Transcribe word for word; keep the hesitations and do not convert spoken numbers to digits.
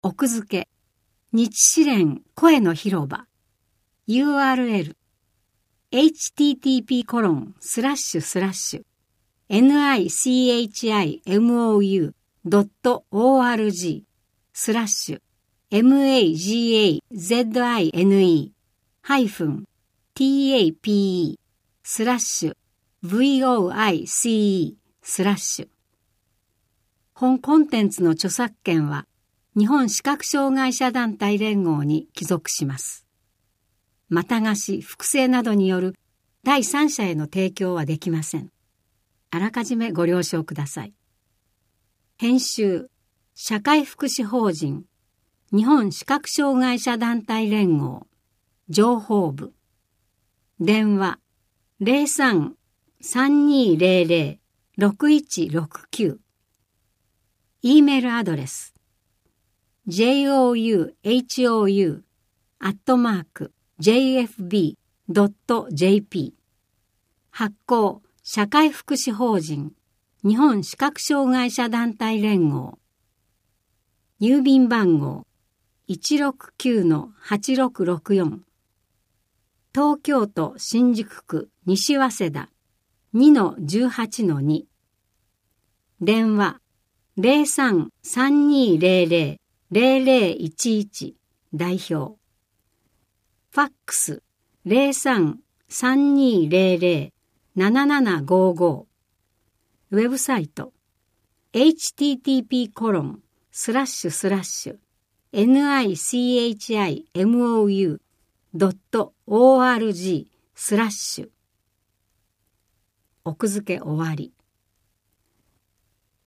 奥付け日支連声の広場 ユーアールエル エイチティーティーピーコロンスラッシュスラッシュ ニチドットオーアールジー スラッシュ magazine ハイフン tape スラッシュ voice スラッシュ。本コンテンツの著作権は日本視覚障害者団体連合に帰属します。また貸し、複製などによる第三者への提供はできません。あらかじめご了承ください。編集、社会福祉法人日本視覚障害者団体連合情報部電話 ゼロさん さんにーゼロゼロ ろくいちろくきゅう E メールアドレス ジョウホウ アットマーク ジェイエフビー ドット ジェーピー 発行社会福祉法人日本視覚障害者団体連合郵便番号 いちろくきゅうのはちろくろくよん 東京都新宿区西早稲田 にのじゅうはちのに 電話 ゼロさん さんにーゼロゼロ ゼロゼロいちいち 代表ファックス ゼロさん さんにーゼロゼロ ななななごご ウェブサイト エイチティーティーピーコロンスラッシュスラッシュ ニチモドットオーアールジー スラッシュ奥付け終わり。